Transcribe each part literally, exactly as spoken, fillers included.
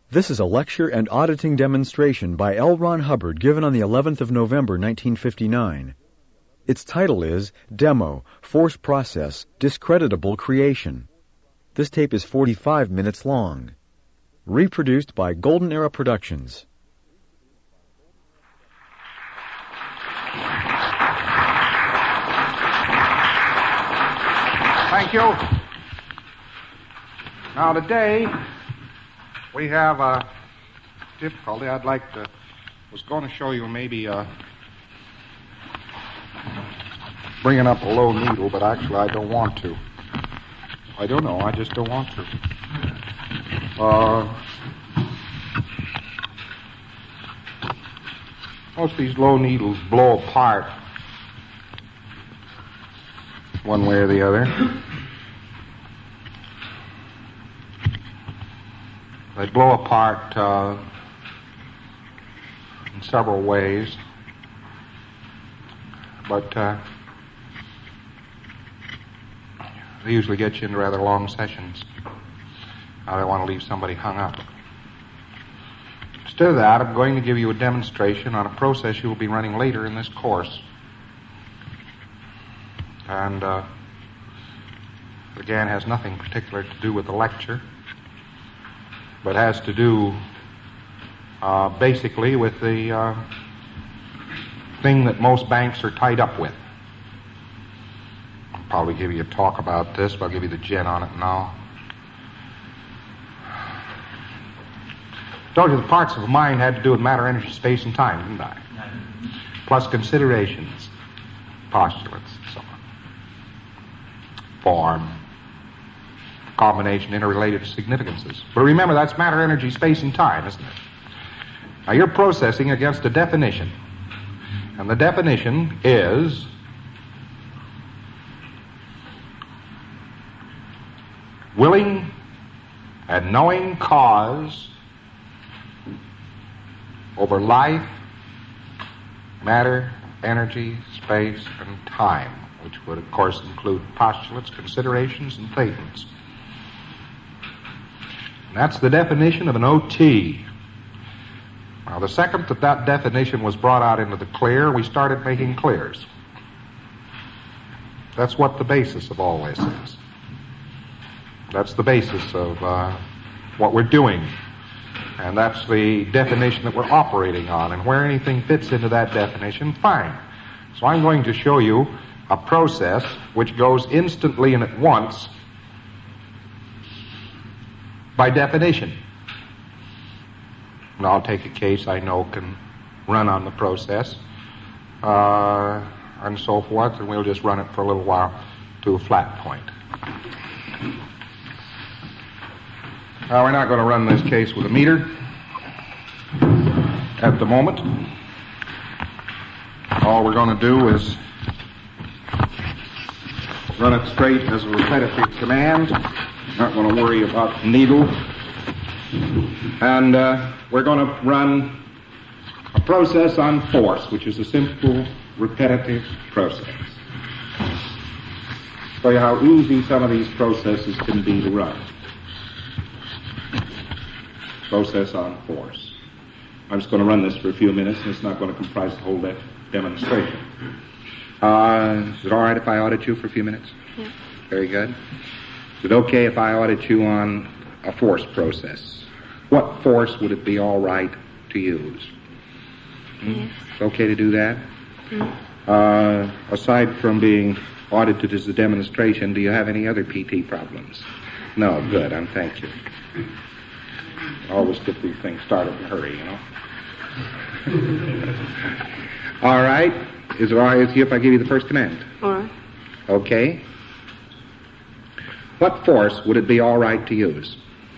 This is a lecture and auditing demonstration by L. Ron Hubbard given on the eleventh of November, nineteen fifty-nine. Its title is Demo, Force Process, Discreditable Creation. This tape is forty-five minutes long. Reproduced by Golden Era Productions. Thank you. Now, today, we have a difficulty. I'd like to, was going to show you maybe uh, bringing up a low needle, but actually I don't want to. I don't know. I just don't want to. Uh, most of these low needles blow apart one way or the other. They blow apart uh, in several ways, but uh, they usually get you into rather long sessions. I don't want to leave somebody hung up. Instead of that, I'm going to give you a demonstration on a process you will be running later in this course. And, uh, again, has nothing particular to do with the lecture, but has to do uh, basically with the uh, thing that most banks are tied up with. I'll probably give you a talk about this, but I'll give you the gin on it now. I told you the parts of the mind had to do with matter, energy, space, and time, didn't I? Plus considerations, postulates, and so on. Form, combination, interrelated significances. But remember, that's matter, energy, space, and time, isn't it? Now, you're processing against a definition. And the definition is willing and knowing cause over life, matter, energy, space, and time, which would, of course, include postulates, considerations, and statements. And that's the definition of an O T. Now, the second that that definition was brought out into the clear, we started making clears. That's what the basis of all this is. That's the basis of uh, what we're doing. And that's the definition that we're operating on. And where anything fits into that definition, fine. So I'm going to show you a process which goes instantly and at once by definition. And I'll take a case I know can run on the process uh, and so forth, and we'll just run it for a little while to a flat point. Now, we're not going to run this case with a meter at the moment. All we're going to do is run it straight as a repetitive command. Not going to worry about needle. And uh, we're going to run a process on force, which is a simple repetitive process. Show you how easy some of these processes can be to run. Process on force. I'm just going to run this for a few minutes, and it's not going to comprise the whole de- demonstration. Uh, is it all right if I audit you for a few minutes? Yeah. Very good. Is it okay if I audit you on a force process? What force would it be all right to use? Hmm? Yes. It's okay to do that? Mm. Uh, aside from being audited as a demonstration, do you have any other P T problems? No, good. I'm thank you. Always get these things started in a hurry, you know. All right. Is it all right with you if I give you the first command? All right. Okay. What force would it be all right to use?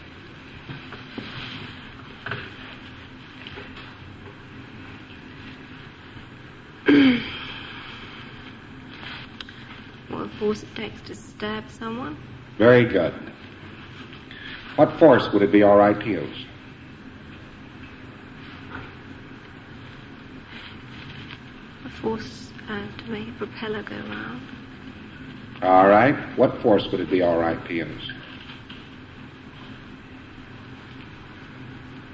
What force it takes to stab someone? Very good. What force would it be all right to use? A force uh, to make a propeller go round. All right. What force would it be all right to use?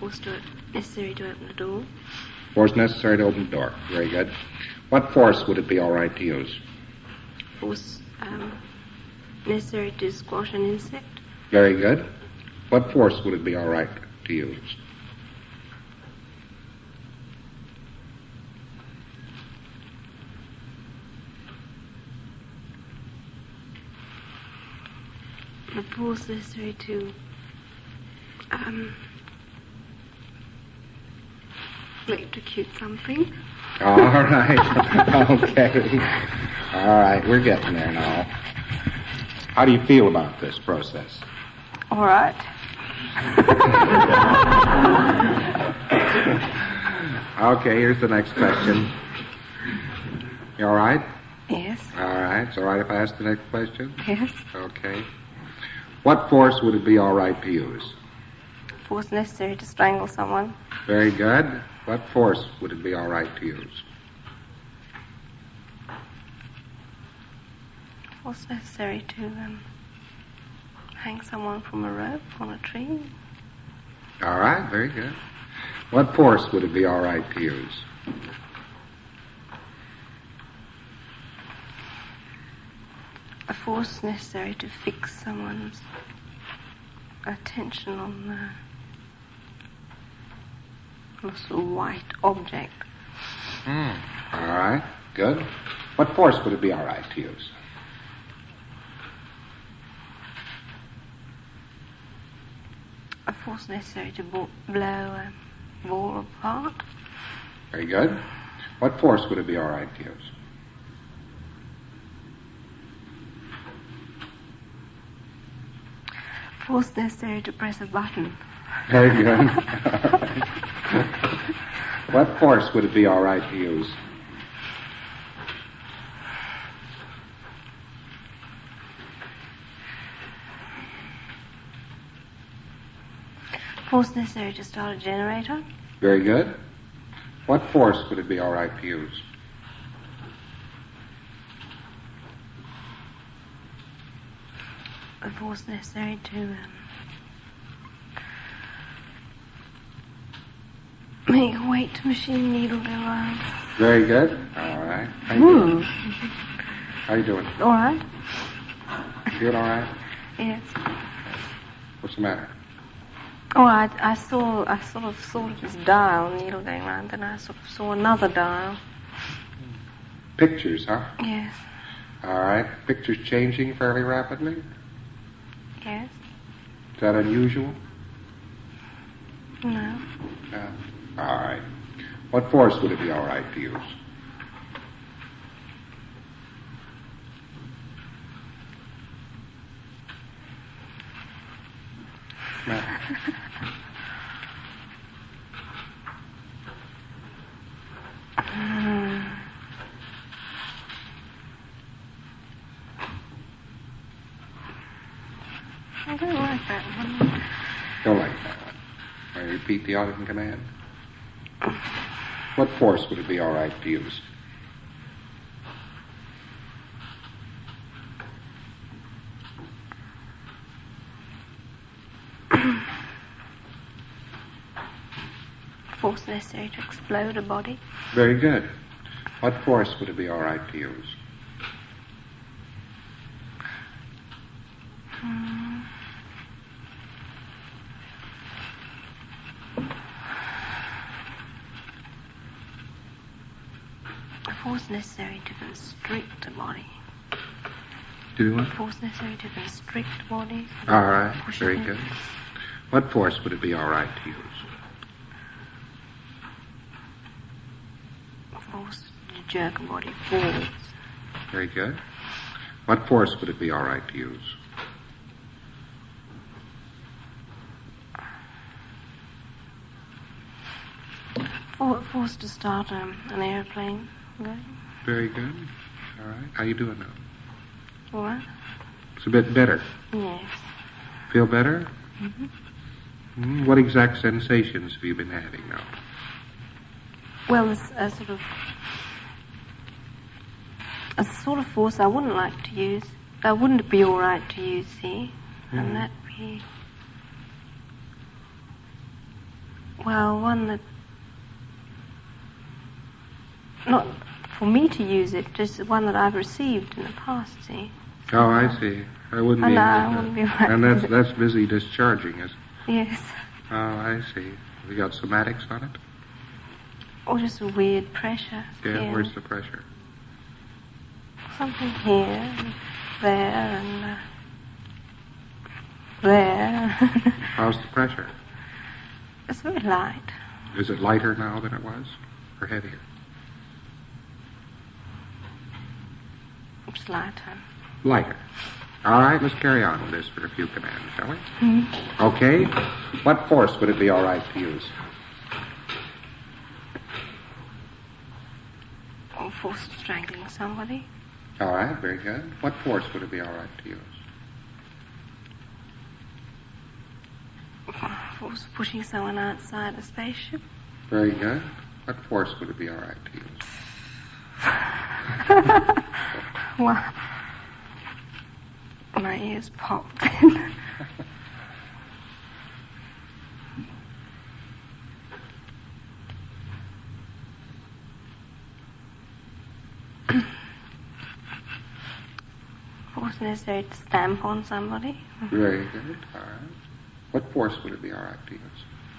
Force to necessary to open the door. Force necessary to open the door. Very good. What force would it be all right to use? Force um, necessary to squash an insect. Very good. What force would it be all right to use? The force necessary to um, electrocute something. All right. Okay. All right. We're getting there now. How do you feel about this process? All right. Okay. Here's the next question. You all right? Yes. All right. It's all right if I ask the next question? Yes. Okay. What force would it be all right to use? Force necessary to strangle someone. Very good. What force would it be all right to use? Force necessary to um, hang someone from a rope on a tree. All right. Very good. What force would it be all right to use? A force necessary to fix someone's attention on the little white object. Hmm. All right. Good. What force would it be all right to use? A force necessary to bo- blow a ball apart. Very good. What force would it be all right to use? Force necessary to press a button. Very good. What force would it be all right to use? Force necessary to start a generator. Very good. What force would it be all right to use? A force necessary to um, make a weight machine needle go round. Very good. All right. How you doing? How you doing? All right. Feeling all right? Yes. What's the matter? Oh, I, I saw, I sort of saw this dial needle going round, then I sort of saw another dial. Pictures, huh? Yes. All right. Pictures changing fairly rapidly? Yes. Is that unusual? No. Yeah. All right. What force would it be all right to use? No. Hmm. I don't like that one. Don't like that one. May I repeat the order and command? What force would it be all right to use? Force necessary to explode a body. Very good. What force would it be all right to use? Hmm. A force necessary to constrict a body. Do what? Force necessary to constrict a body. All right. Push Very it in. good. What force would it be all right to use? Force to jerk a body forwards. Very good. What force would it be all right to use? For, force to start um, an airplane going. Very good. All right. How you doing now? What? It's a bit better. Yes. Feel better? Mm-hmm. Mm, what exact sensations have you been having now? Well, it's a sort of a sort of force I wouldn't like to use. That wouldn't be all right to use, see? Mm. And that be Well, one that... Not for me to use it, just one that I've received in the past, see? Oh, I see. I wouldn't Oh, be... no, able I to- wouldn't be right. And that's, that's busy discharging, is it? Yes. Oh, I see. Have you got somatics on it? Or just a weird pressure. Yeah, skin. where's the pressure? Something here, and there, and uh, there. How's the pressure? It's very light. Is it lighter now than it was? Or heavier? It's lighter. Lighter. All right, let's carry on with this for a few commands, shall we? Hmm? Okay. What force would it be all right to use? Or force strangling somebody. All right, very good. What force would it be all right to use? Force pushing someone outside a spaceship. Very good. What force would it be all right to use? Well, my ears popped. Force necessary to stamp on somebody. Very good. All right. What force would it be all right to use?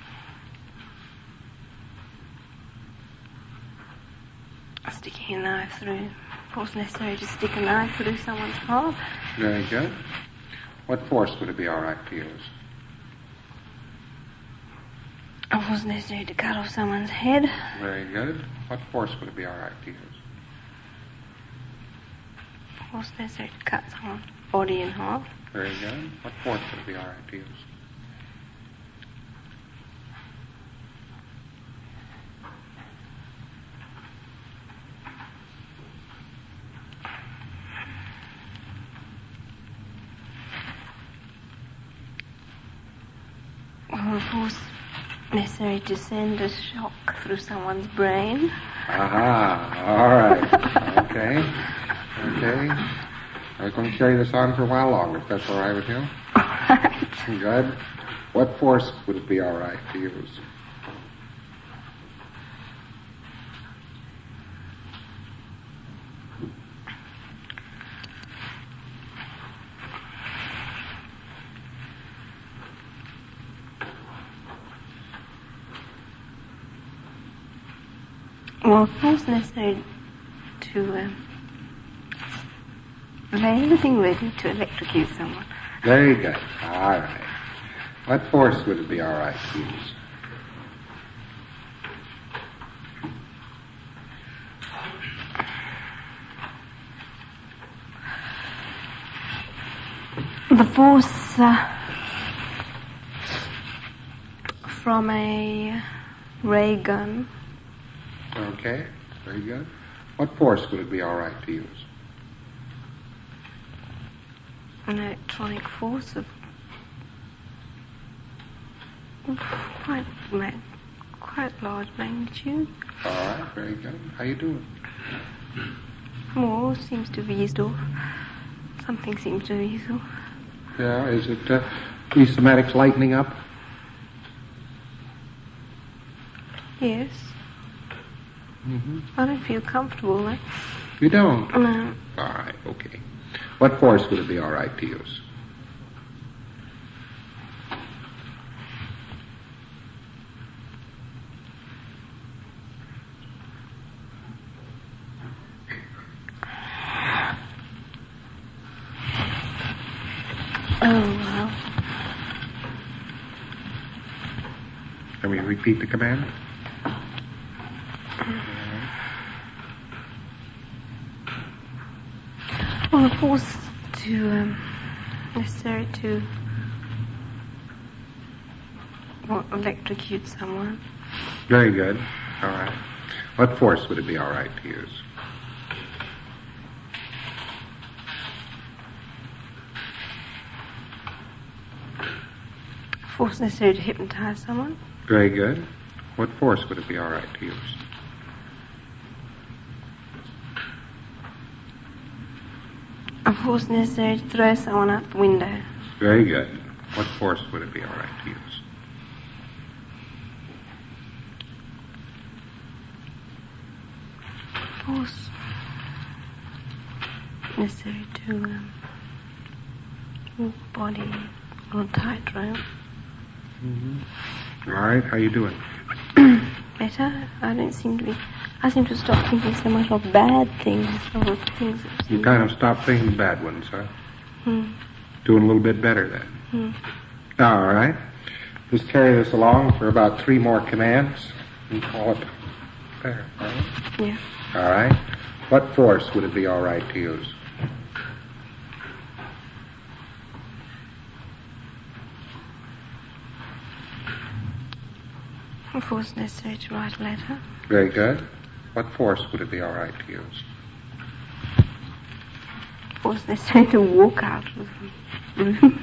Sticking a knife through. Force necessary to stick a knife through someone's heart. Very good. What force would it be all right to use? Force necessary to cut off someone's head. Very good. What force would it be all right to use? Force necessary to cut someone's body in half. Very good. What force would it be all right to use? Or force necessary to send a shock through someone's brain. Aha. All right. Okay. Okay. I was going to carry this on for a while longer, if that's all right with you. Good. What force would it be all right to use? Well, force necessary to um, lay everything ready to electrocute someone. Very good. All right. What force would it be all right to use? The force uh, from a ray gun. Okay. Very good. What force would it be all right to use? An electronic force of quite ma- quite large magnitude. All right. Very good. How you doing? More seems to have eased off. Something seems to have eased off. Yeah. Is it uh, these somatics lightening up? Yes. Mm-hmm. I don't feel comfortable though. You don't? No. All right. Okay. What force would it be all right to use? Oh, well. Can we repeat the command? Well, the force to, um, necessary to, well, electrocute someone. Very good. All right. What force would it be all right to use? Force necessary to hypnotize someone. Very good. What force would it be all right to use? A force necessary to throw someone out the window. Very good. What force would it be all right to use? force necessary to um, move the body on tightrope. Mm-hmm. All right, how you doing? Better. I don't seem to be. I seem to stop thinking so much of bad things, of things. That You kind of stop thinking bad ones, huh? Hmm. Doing a little bit better then. Hmm. All right. Just carry this along for about three more commands and call it there. All right? Yeah. All right. What force would it be all right to use? What force necessary to write a letter? Very good. What force would it be all right to use? Force necessary to walk out of the room.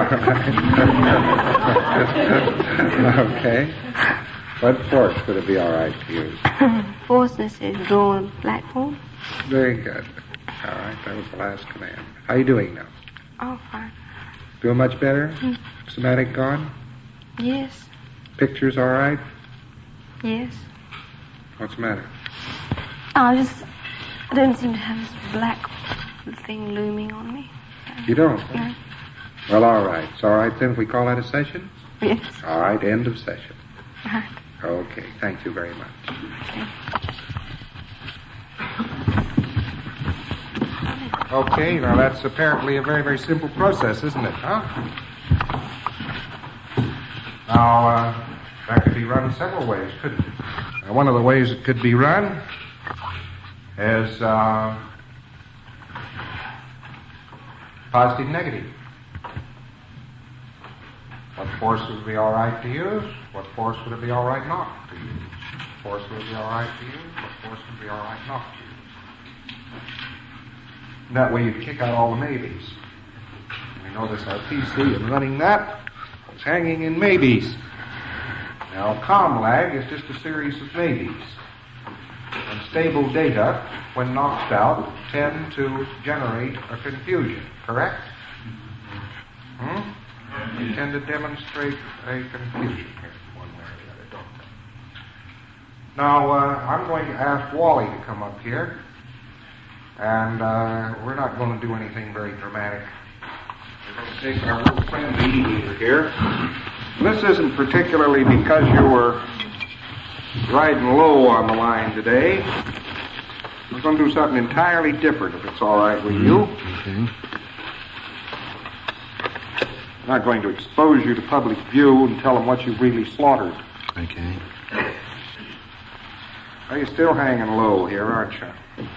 Okay. What force would it be all right to use? Force necessary to draw a platform. Very good. All right, that was the last command. How you doing now? Oh, fine. Doing much better? Mm. Somatic gone? Yes. Pictures all right? Yes. What's the matter? I just I don't seem to have this black thing looming on me. You don't? No. Well, all right. It's all right then if we call that a session? Yes. All right, end of session. Right. Okay, thank you very much. Okay. Okay, now that's apparently a very, very simple process, isn't it, huh? Now, uh, that could be run several ways, couldn't it? Now, one of the ways it could be run is uh, positive, negative. What force would be all right to use? What force would it be all right not to use? What force would it be all right to use? What force would be all right not to use? And that way you kick out all the maybes. We notice our P C in running that is hanging in maybes. Now, com lag is just a series of maybes. And stable data, when knocked out, tend to generate a confusion, correct? Hmm? They tend to demonstrate a confusion here, one way or the other, don't they? Now, uh, I'm going to ask Wally to come up here, and uh, we're not going to do anything very dramatic. We're going to take our little friend mediator here. And this isn't particularly because you were riding low on the line today. We're going to do something entirely different, if it's all right with you. Okay. I'm not going to expose you to public view and tell them what you've really slaughtered. Okay. Are you still hanging low here, aren't you?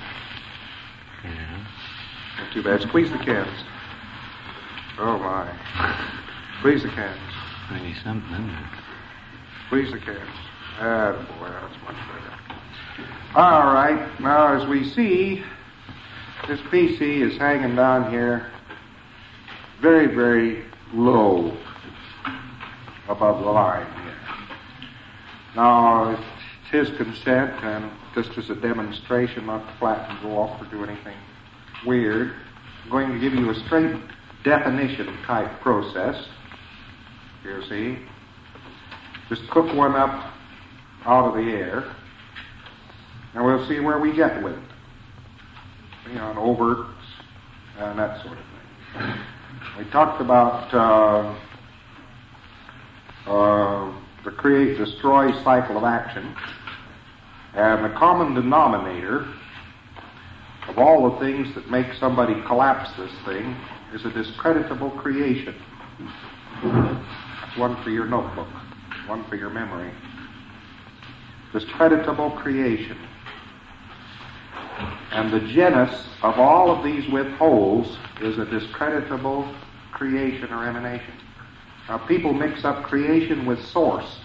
Yeah. Not too bad. Squeeze the cans. Oh, my. Squeeze the cans. Maybe something, isn't it? Squeeze the cans. Ah, boy, that's much better. All right. Now, as we see, this P C is hanging down here very, very low above the line here. Now, it's his consent, and just as a demonstration, not to flatten go off or do anything weird, I'm going to give you a straight definition type process. You see? Just cook one up out of the air, and we'll see where we get with it. See, on overts and that sort of thing. We talked about uh, uh, the create, destroy cycle of action, and the common denominator of all the things that make somebody collapse this thing is a discreditable creation. That's one for your notebook, one for your memory. Discreditable creation. And the genus of all of these with holes is a discreditable creation or emanation. Now, people mix up creation with source.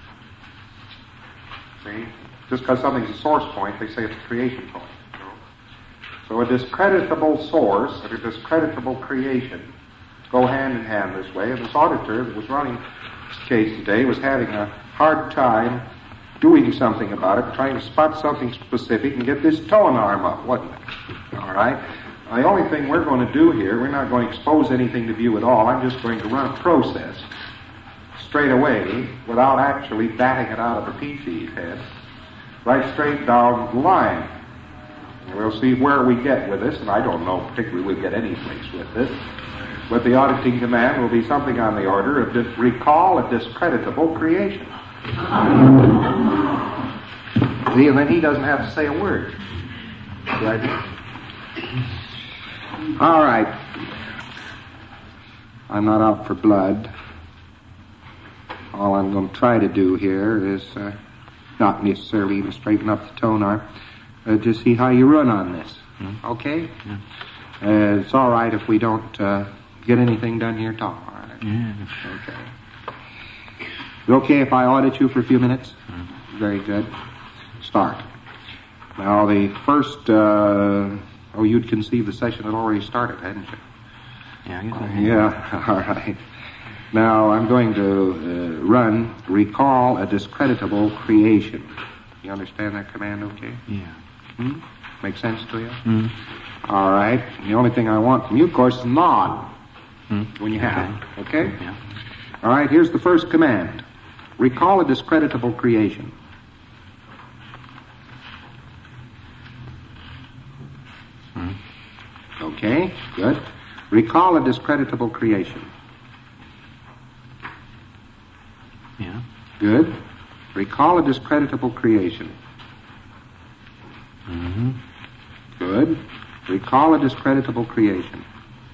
See? Just because something's a source point, they say it's a creation point. So a discreditable source and a discreditable creation go hand in hand this way. And this auditor that was running this case today was having a hard time doing something about it, trying to spot something specific and get this towing arm up, wasn't it? All right? Now, the only thing we're going to do here, we're not going to expose anything to view at all. I'm just going to run a process straight away without actually batting it out of the P C's head, right straight down the line. And we'll see where we get with this, and I don't know particularly we'll get any place with this. But the auditing command will be something on the order of dis- recall a discreditable creation. See, and then he doesn't have to say a word. Right? All right. I'm not out for blood. All I'm going to try to do here is uh, not necessarily even straighten up the tonar, uh, to see how you run on this. Mm-hmm. Okay? Yeah. Uh, it's all right if we don't uh, get anything done here, Tom. All right? Yeah. Okay. Is it okay if I audit you for a few minutes? Mm-hmm. Very good. Start. Now, the first, uh, oh, you'd conceived the session had already started, hadn't you? Yeah, I guess I Yeah, all right. Now, I'm going to uh, run recall a discreditable creation. You understand that command, okay? Yeah. Hmm? Make sense to you? Mm. All right. The only thing I want from you, of course, is nod Mm. when you have it, okay? Yeah. All right, here's the first command. Recall a discreditable creation. Mm. Okay, good. Recall a discreditable creation. Yeah. Good. Recall a discreditable creation. Mm-hmm. Good. Recall a discreditable creation.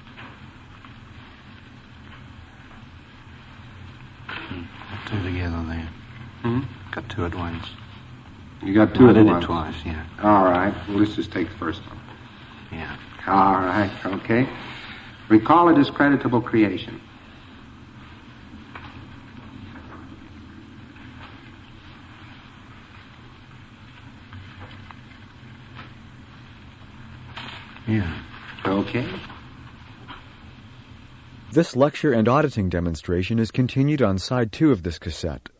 Mm. Got two together there. Hmm? Got two at once. You got two I at did once. it twice, yeah. All right. Well, let's just take the first one. Yeah. All right. Okay. Recall a discreditable creation. Yeah. Okay. This lecture and auditing demonstration is continued on side two of this cassette.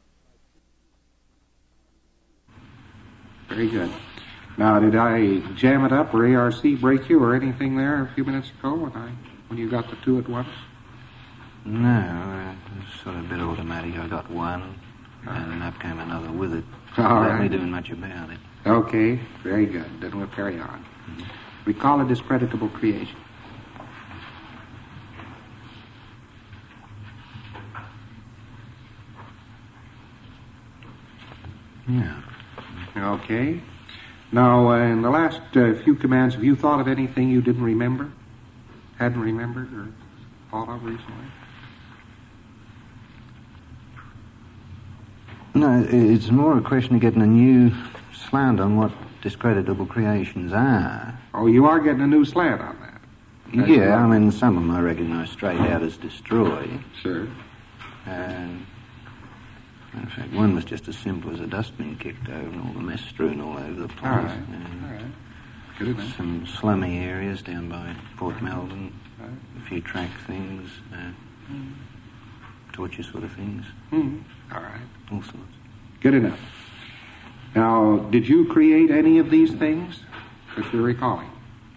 Very good. Now, did I jam it up or A R C break you or anything there a few minutes ago when I when you got the two at once? No, uh, it was sort of a bit automatic. I got one, and up came another with it. All Without right. me doing much about it. Okay. Very good. Then we'll carry on. Mm-hmm. Recall a discreditable creation. Yeah. Okay. Now, uh, in the last uh, few commands, have you thought of anything you didn't remember? Hadn't remembered or thought of recently? No, it's more a question of getting a new slant on what discreditable creations are. Oh, you are getting a new slant on that. That's yeah, right. I mean, some of them I recognize straight out as destroy. Sure. And, in fact, one was just as simple as a dustbin kicked over and all the mess strewn all over the place. All right. And All right. Good enough. some slummy areas down by Port Melbourne. Right. A few track things, uh, Mm. torture sort of things, Mm. All right. all sorts. Good enough. Now, did you create any of these things that you're recalling?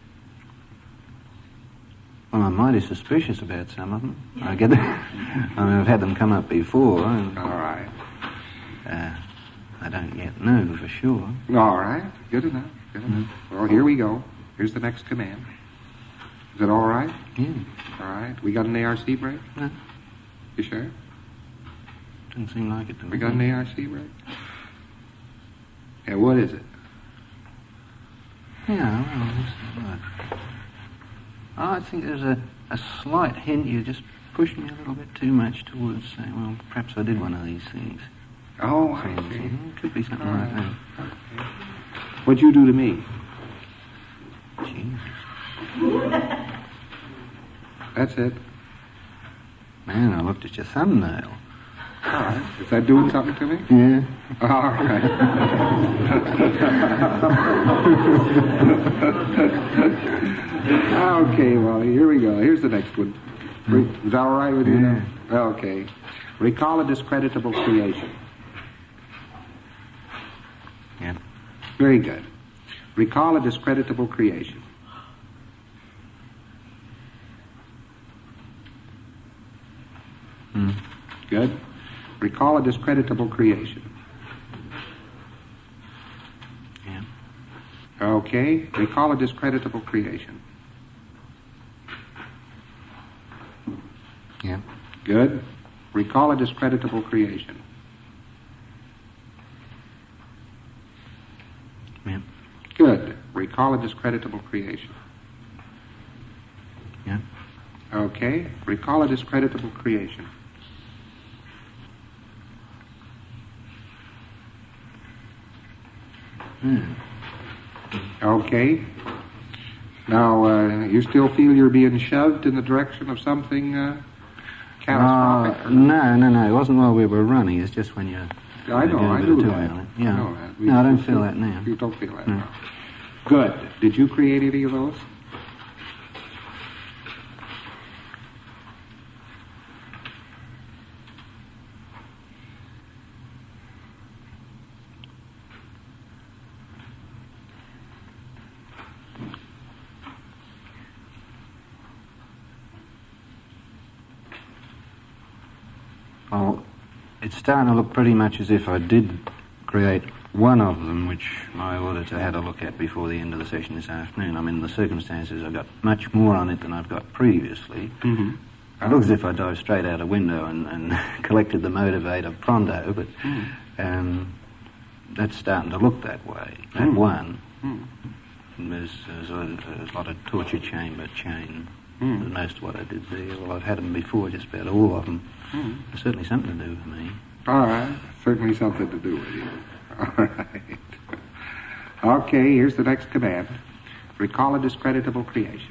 Well, I'm mighty suspicious about some of them. I get, I mean, I've had them come up before, and All right. uh, I don't yet know for sure. All right. Good enough. Good enough. Well, here we go. Here's the next command. Is it all right? Yeah. All right. We got an A R C break? No, You sure? doesn't seem like it to me. We got an A R C break? Yeah, what is it? Yeah, well, this is what. Oh, I think there's a, a slight hint you're just pushing me a little bit too much towards saying, well, perhaps I did one of these things. Oh, I So, see. it could be something All like right. that. Okay. What'd you do to me? Jesus. That's it. Man, I looked at your thumbnail. All right. Is that doing something to me? Yeah. All right. Okay, well, here we go. Here's the next one. Re- Is that all right with you now? Okay. Recall a discreditable creation. Yeah. Very good. Recall a discreditable creation. Mm. Good. Recall a discreditable creation. Yeah. Okay. Recall a discreditable creation. Yeah. Good. Recall a discreditable creation. Yeah. Good. Recall a discreditable creation. Yeah. Okay. Recall a discreditable creation. Hmm. Okay. Now, uh, you still feel you're being shoved in the direction of something uh, catastrophic? Uh, no, no, no. It wasn't while we were running. It's just when you're... I know, I do knew too that. early. Yeah. I know that. We, no, I don't we, feel we, that now. You don't feel that No. now. Good. Did you create any of those? Well, it's starting to look pretty much as if I did create one of them, which my auditor had a look at before the end of the session this afternoon. I mean, the circumstances, I've got much more on it than I've got previously. Mm-hmm. It looks as if I dove straight out a window and, and collected the motivator pronto, but Mm. um, that's starting to look that way. That Mm. one. Mm. There's, there's, a, there's a lot of torture chamber chain. Mm. That's most of what I did there. Well, I've had them before, just about all of them. Mm. There's certainly something to do with me. All right. Certainly something to do with you. All right. Okay, here's the next command. Recall a discreditable creation.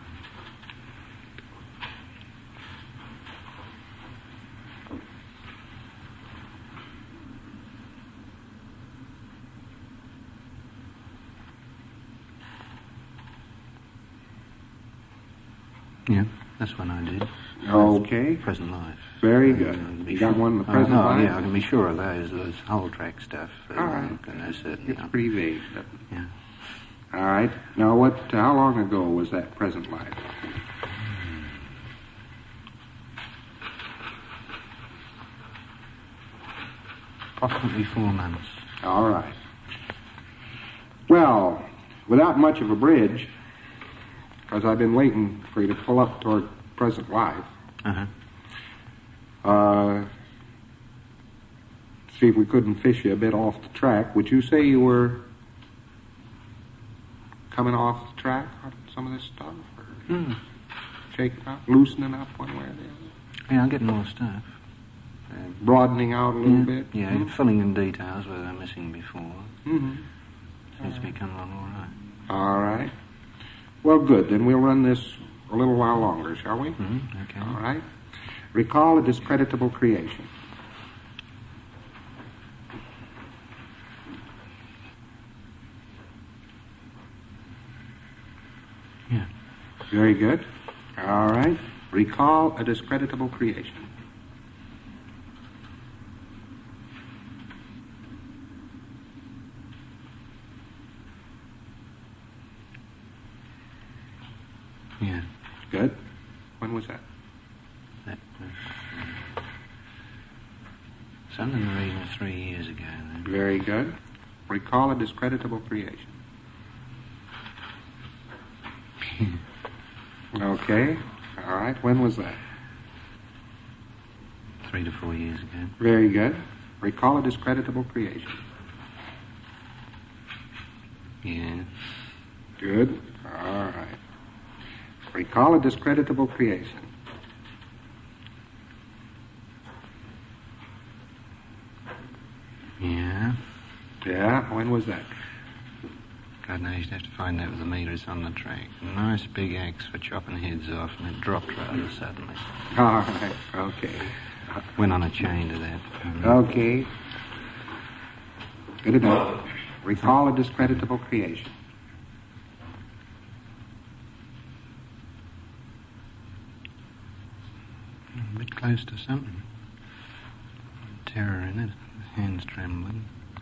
Yeah, that's one I did. Okay. Present life. Very Uh, good. I can be You got sure- one in the Oh, present no, life? yeah, I can be sure of those. Those whole track stuff. Uh, All right. I know certainly. It's pretty vague. doesn't it? Yeah. All right. Now, what? How long ago was that present life? Approximately four months. All right. Well, without much of a bridge, because I've been waiting for you to pull up toward present life, Uh-huh. uh, see if we couldn't fish you a bit off the track. Would you say you were coming off the track on some of this stuff? Or Hmm. shaking up, loosening up one way or the other? Yeah, I'm getting more stuff. Uh, broadening out a little yeah, bit? Yeah, Hmm? filling in details where they're missing before. Mm-hmm. Seems to be coming along all right. All right. Well, good. Then we'll run this a little while longer, shall we? Mm-hmm. Okay. All right. Recall a discreditable creation. Yeah. Very good. All right. Recall a discreditable creation. Yeah. Good. When was that? That was uh, something in the region of three years ago. Then. Very good. Recall a discreditable creation. Okay. All right. When was that? Three to four years ago. Very good. Recall a discreditable creation. Yeah. Good. All right. Recall a discreditable creation. Yeah. Yeah. When was that? God knows you'd have to find out with the meters on the track. A nice big axe for chopping heads off, and it dropped rather suddenly. All right. Okay. Went on a chain to that. Okay. Good enough. Recall a discreditable creation. A bit close to something. Terror in it. Hands trembling.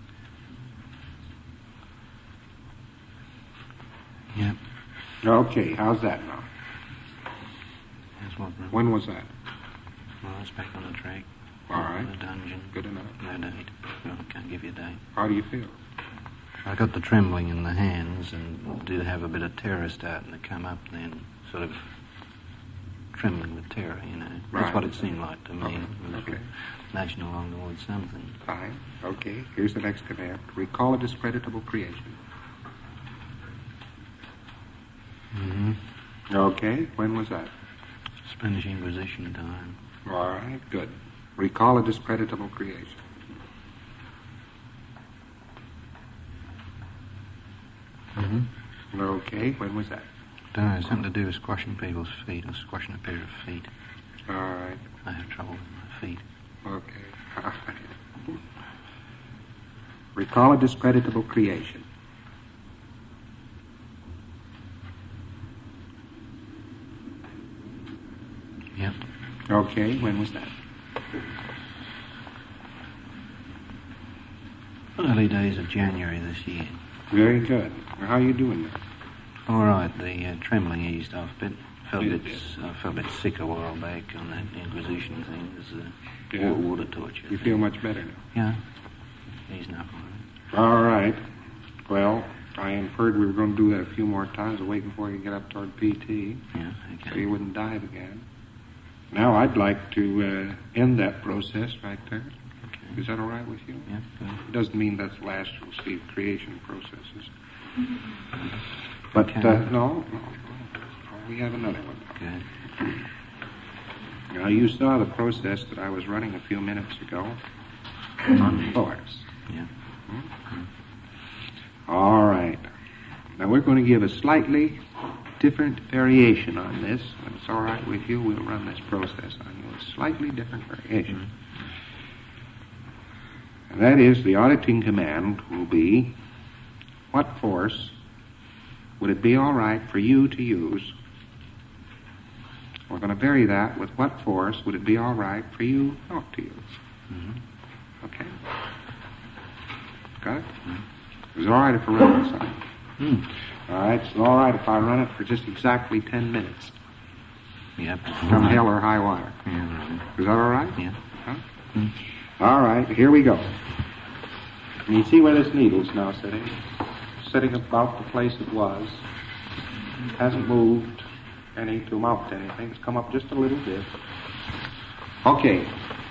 Yep. Okay. How's that now? That's what. When was that? Well, it's back on the track. All right. In the dungeon. Good enough. No date. Well, I can't give you a date. How do you feel? I got the trembling in the hands and did have a bit of terror starting to come up then, sort of trembling with terror, you know. Right. That's what it seemed like to me. Oh, okay. Nudging along towards something. Fine. Okay. Here's the next command. Recall a discreditable creation. Mm-hmm. Okay. When was that? Spanish Inquisition time. All right. Good. Recall a discreditable creation. Mm-hmm. Okay. When was that? Don't know, something to do with squashing people's feet or squashing a pair of feet. All right. I have trouble with my feet. Okay. All right. Recall a discreditable creation. Yep. Okay. When was that? Early days of January this year. Very good. How are you doing now? All right, the uh, trembling eased off a bit. Felt a It bit, did. uh, felt a bit sick a while back on that Inquisition thing. It was uh, Yeah. wa- water torture. You feel much better now? Yeah. Easing up on All right. Well, I inferred we were going to do that a few more times, waiting for you to get up toward P T, it. Yeah, so okay. you wouldn't dive again. Now, I'd like to uh, end that process right there. Okay. Is that all right with you? Yeah, good. It doesn't mean that's the last you'll see of creation processes. But, Okay. uh, no, no, no. We have another one. Good. Now, you saw the process that I was running a few minutes ago on force. Yeah. All right. Now, we're going to give a slightly different variation on this. If it's all right with you, we'll run this process on you. A slightly different variation. And that is, the auditing command will be, what force would it be all right for you to use? We're going to vary that with what force would it be all right for you not to use? Mm-hmm. Okay? Got it? Is it all right if I run this on you? Mm. All right, it's all right if I run it for just exactly ten minutes. Yep. From hell or high water. Yeah. Is that all right? Yeah. Huh? Mm. All right, here we go. And you see where this needle's now sitting? Sitting about the place it was. Hasn't moved any to amount to anything. It's come up just a little bit. Okay.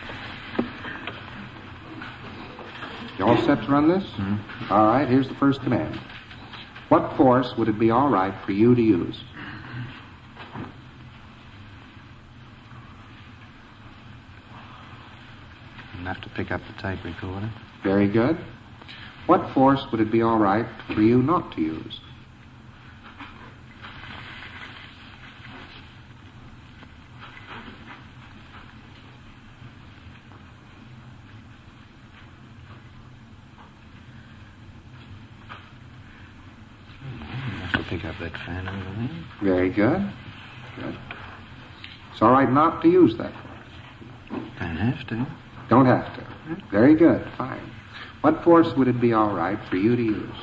You all set to run this? Mm-hmm. All right, here's the first command. What force would it be all right for you to use? Enough to pick up the tape recorder. Very good. What force would it be all right for you not to use? Enough to pick up that fan over there. Very good. Good. It's all right not to use that force. Don't have to. Don't have to. Very good. Fine. What force would it be all right for you to use?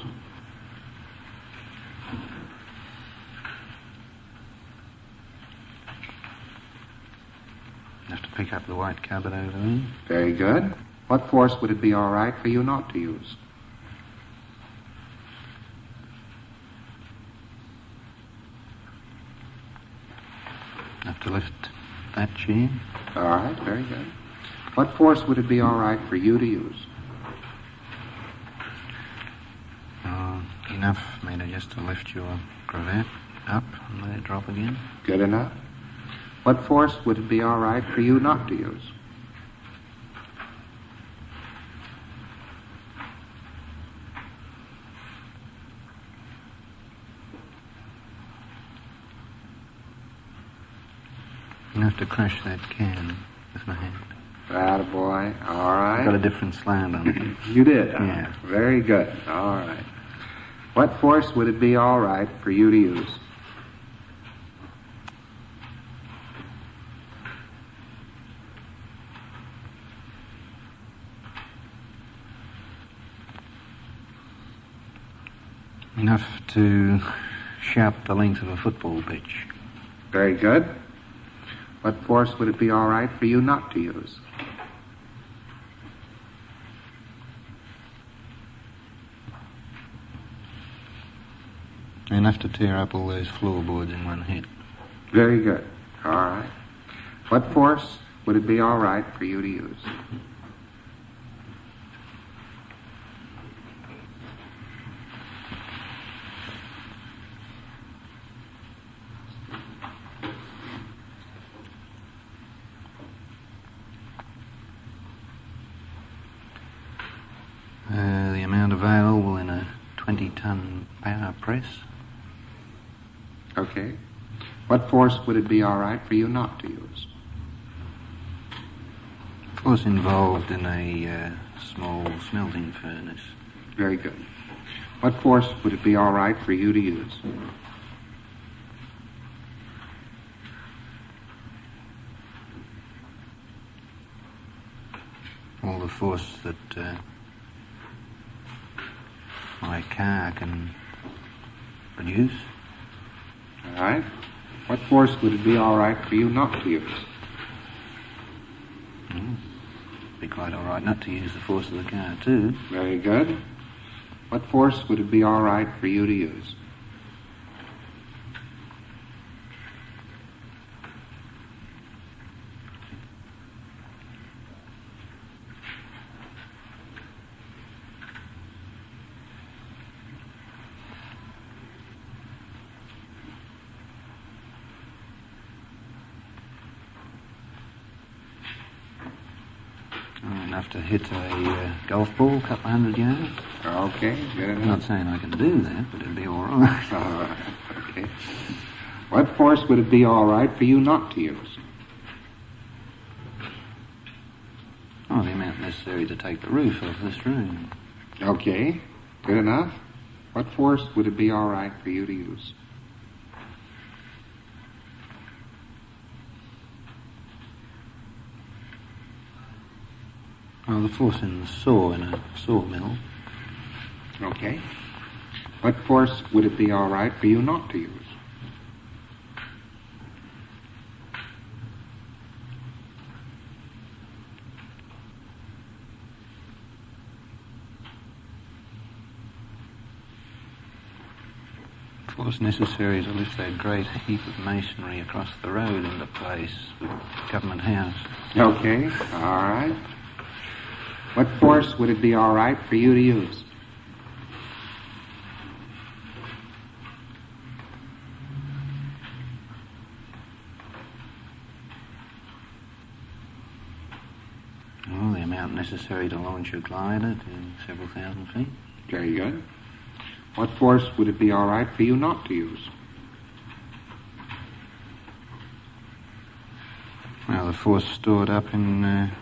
Enough to pick up the white cupboard over there. Very good. What force would it be all right for you not to use? Enough to lift that chair. All right. Very good. What force would it be all right for you to use? Oh, enough maybe just to lift your cravat up and let it drop again. Good enough. What force would it be all right for you not to use? Enough to crush that can with my hand. Attaboy. All right. Got a different slant on it. You did? huh? Yeah. Very good. All right. What force would it be all right for you to use? Enough to sharp the length of a football pitch. Very good. What force would it be all right for you not to use? Enough to tear up all those floorboards in one hit. Very good. All right. What force would it be all right for you to use? Uh, the amount available in a twenty-ton power press. Okay. What force would it be all right for you not to use? Force involved in a uh, small smelting furnace. Very good. What force would it be all right for you to use? All the force that uh, my car can produce. All right. What force would it be all right for you not to use? Mm. Be quite all right not to use the force of the car, too. Very good. What force would it be all right for you to use? Enough to hit a uh, golf ball a couple hundred yards. Okay, good I'm enough. not saying I can do that, but it'd be all right. All right, okay. What force would it be all right for you not to use? Oh, the amount necessary to take the roof off this room. Okay, good enough. What force would it be all right for you to use? Oh, the force in the saw in a sawmill. Okay. What force would it be all right for you not to use? Force necessary to lift that great heap of masonry across the road into place, the government house. Okay, all right. What force would it be all right for you to use? Oh, the amount necessary to launch a glider to several thousand feet. Very good. What force would it be all right for you not to use? Well, the force stored up in uh,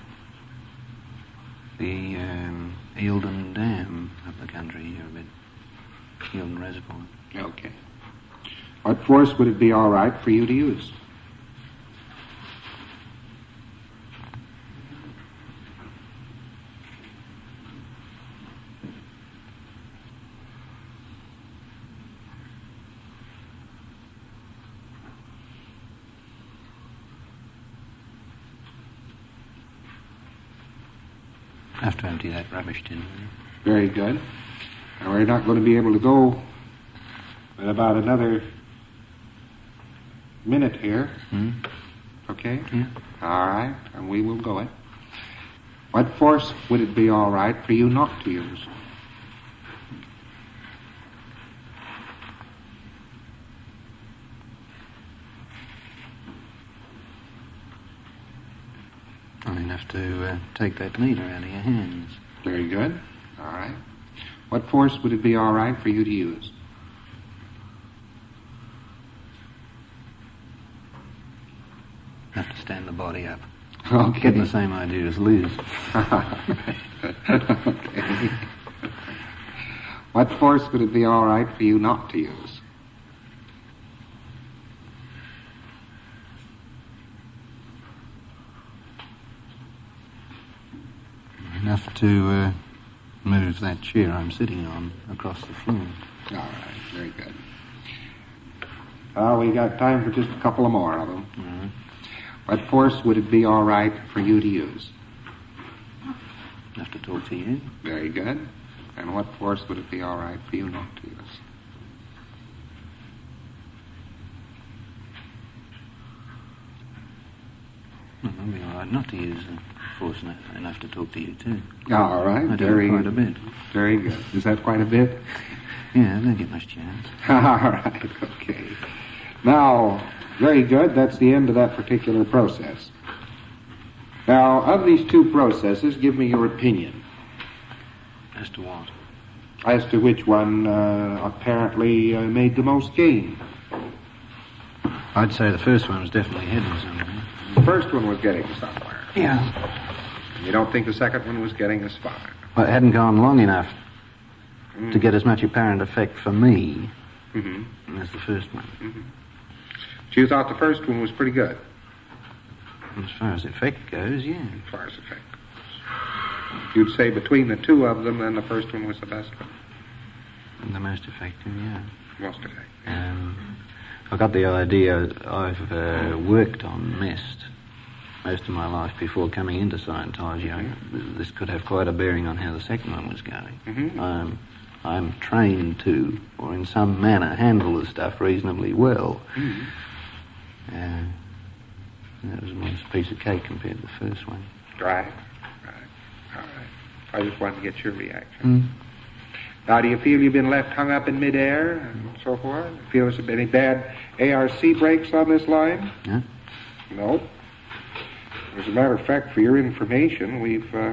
the um, Eildon Dam up the country here a bit. Eildon Reservoir. Okay. What force would it be all right for you to use? I have to empty that rubbish tin. Very good. Now, we're not going to be able to go in about another minute here. Hmm? Okay? Yeah. All right, and we will go it. What force would it be all right for you not to use? Not enough to uh, take that needle out of your hands. Very good. All right. What force would it be all right for you to use? Have to stand the body up. Okay. Getting the same idea as Liz. Okay. What force would it be all right for you not to use? Enough to uh, move that chair I'm sitting on across the floor. All right, very good. Well, we got time for just a couple of more of them. Mm-hmm. What force would it be all right for you to use? Have to talk to you. Very good. And what force would it be all right for you not to use? Well, I'll be all right not to use the force enough, enough to talk to you, too. All right. I do very quite a bit. Very good. Is that quite a bit? Yeah, I don't get much chance. All right. Okay. Now, very good. That's the end of that particular process. Now, of these two processes, give me your opinion. As to what? As to which one uh, apparently uh, made the most gain. I'd say the first one was definitely heading somewhere. The first one was getting somewhere. Yeah. You don't think the second one was getting as far? Well, it hadn't gone long enough Mm. to get as much apparent effect for me Mm-hmm. as the first one. Mm-hmm. So you thought the first one was pretty good? As far as effect goes, yeah. As far as effect goes. You'd say between the two of them, then the first one was the best one? And the most effective, yeah. Most effective. Um, I got the idea I've uh, worked on mist most of my life before coming into Scientology. I, this could have quite a bearing on how the second one was going. Mm-hmm. Um, I'm trained to, or in some manner, handle the stuff reasonably well. Mm-hmm. Uh, that was a nice piece of cake compared to the first one. Right. Right. All right. I just wanted to get your reaction. Mm. Now, do you feel you've been left hung up in midair and so forth? Feel there's been any bad A R C breaks on this line? Yeah? No. As a matter of fact, for your information, we've uh,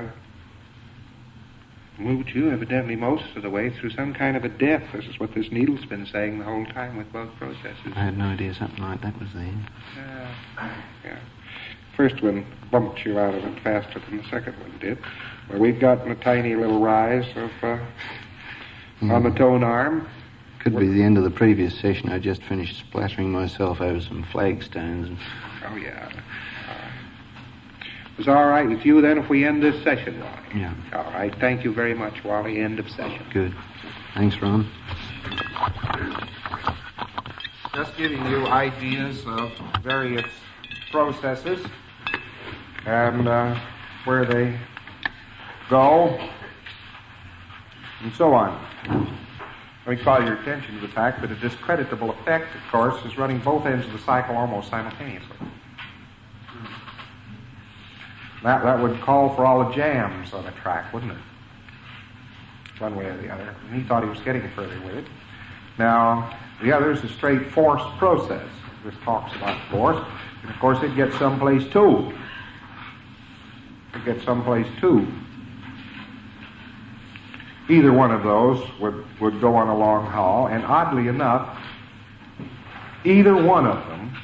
moved you evidently most of the way through some kind of a death. This is what this needle's been saying the whole time with both processes. I had no idea something like that was there. Yeah. Yeah. First one bumped you out of it faster than the second one did. Well, we've gotten a tiny little rise of uh, Mm. on the tone arm. Could be the end of the previous session. I just finished splashing myself over some flagstones. And... Oh, yeah. Uh, it was all right with you then if we end this session, Wally? Yeah. All right. Thank you very much, Wally. End of session. Good. Thanks, Ron. Just giving you ideas of various processes and uh, where they go and so on. Let me call your attention to the fact that a discreditable effect, of course, is running both ends of the cycle almost simultaneously. That, that would call for all the jams on the track, wouldn't it? One way or the other. And he thought he was getting further with it. Now, the other is a straight force process. This talks about force. And of course, it gets someplace too. It gets someplace too. Either one of those would, would go on a long haul, and oddly enough, either one of them,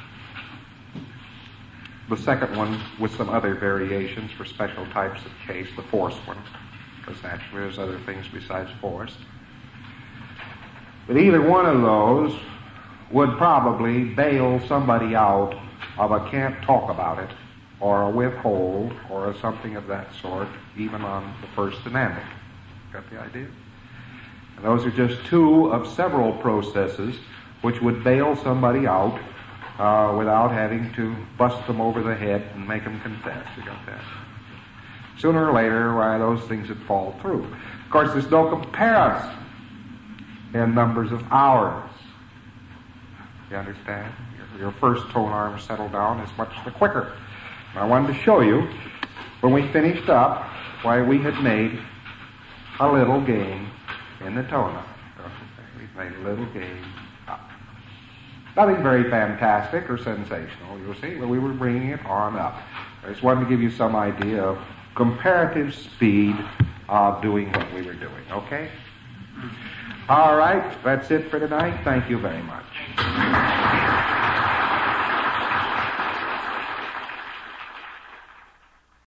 the second one with some other variations for special types of case, the force one, because naturally there's other things besides force, but either one of those would probably bail somebody out of a can't talk about it, or a withhold, or a something of that sort, even on the first dynamic. Got the idea? And those are just two of several processes which would bail somebody out uh, without having to bust them over the head and make them confess. You got that? Sooner or later, why, those things would fall through. Of course, there's no comparison in numbers of hours. You understand? Your, your first tone arm settled down is much the quicker. And I wanted to show you, when we finished up, why we had made a little gain in the tone arm. We've made a little gain up. Nothing very fantastic or sensational, you'll see, but we were bringing it on up. I just wanted to give you some idea of comparative speed of doing what we were doing, okay? All right, that's it for tonight. Thank you very much.